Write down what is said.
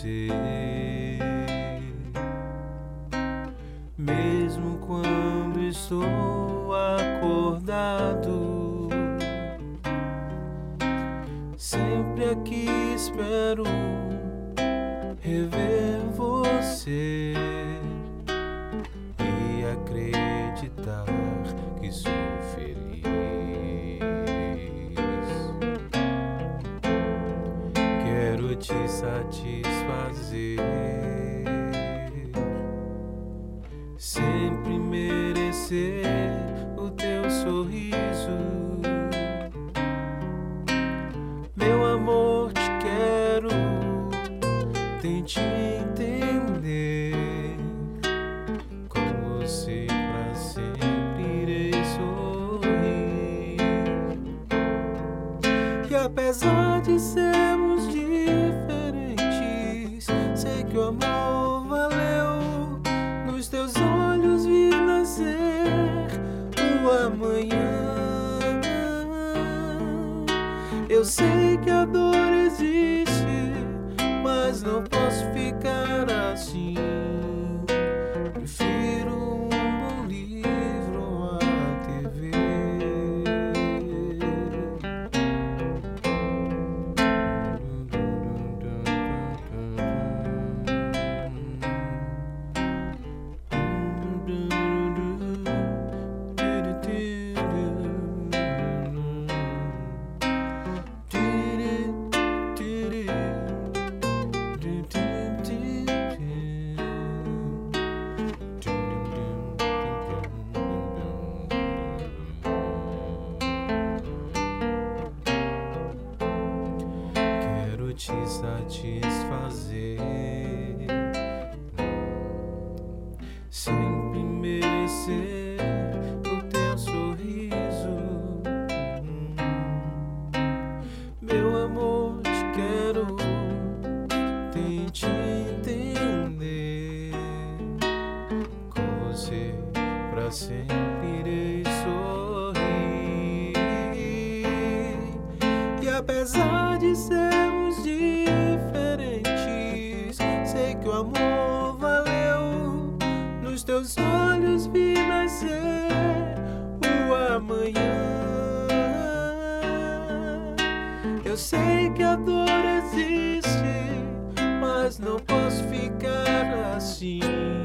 você. Mesmo quando estou acordado, sempre aqui espero rever você e acreditar que sou feliz. Quero te satisfazer, sempre merecer o teu sorriso. Meu amor, te quero, tente entender. Com você pra sempre irei sorrir. E apesar de sermos diferentes, sei que o amor valeu. Nos teus olhos vi nascer o amanhã. Eu sei que a dor existe, mas não posso ficar assim. Prefiro um bom livro à TV. Quero te satisfazer, sempre merecer o teu sorriso. Meu amor, te quero, tente entender. Com você pra sempre irei sorrir. E apesar de sermos diferentes, sei que o amor valeu. Nos teus olhos vi nascer o amanhã. Eu sei que a dor existe, mas não posso ficar assim.